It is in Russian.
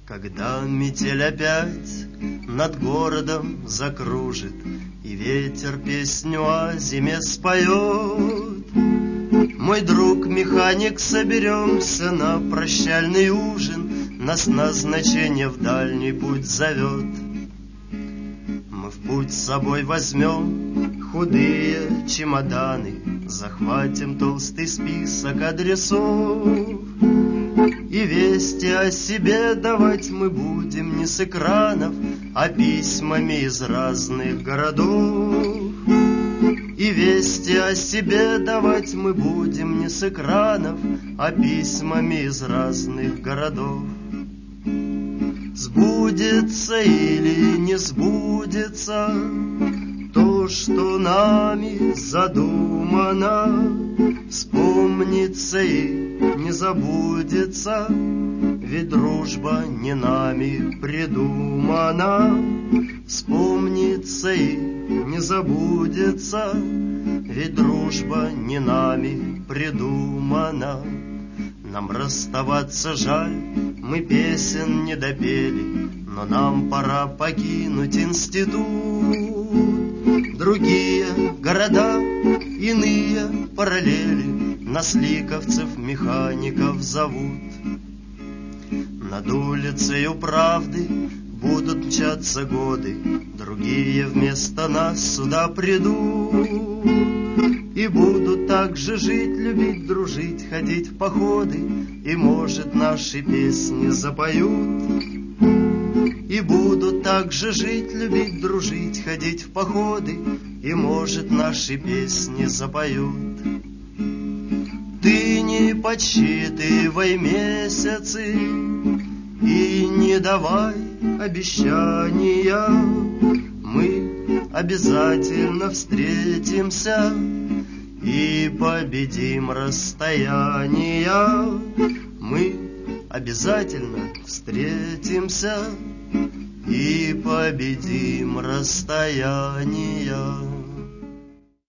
Когда метель опять над городом закружит, и ветер песню о зиме споет, мой друг механик, соберемся на прощальный ужин, нас назначение в дальний путь зовет. Мы в путь с собой возьмем худые чемоданы, захватим толстый список адресов, и вести о себе давать мы будем не с экранов, а письмами из разных городов. И вести о себе давать мы будем не с экранов, а письмами из разных городов. Сбудется или не сбудется то, что нами задумано, вспомнится и не забудется, ведь дружба не нами придумана. Вспомнится и не забудется, ведь дружба не нами придумана. Нам расставаться жаль, мы песен не допели, но нам пора покинуть институт. Другие города, иные параллели, нас ликовцев, механиков зовут. Над улицею правды будут мчаться годы, другие вместо нас сюда придут. И будут так же жить, любить, дружить, ходить в походы, и, может, наши песни запоют. И будут так же жить, любить, дружить, ходить в походы, и, может, наши песни запоют. Ты не подсчитывай месяцы и не давай обещания, мы обязательно встретимся и победим расстояния. Мы обязательно встретимся и победим расстояния.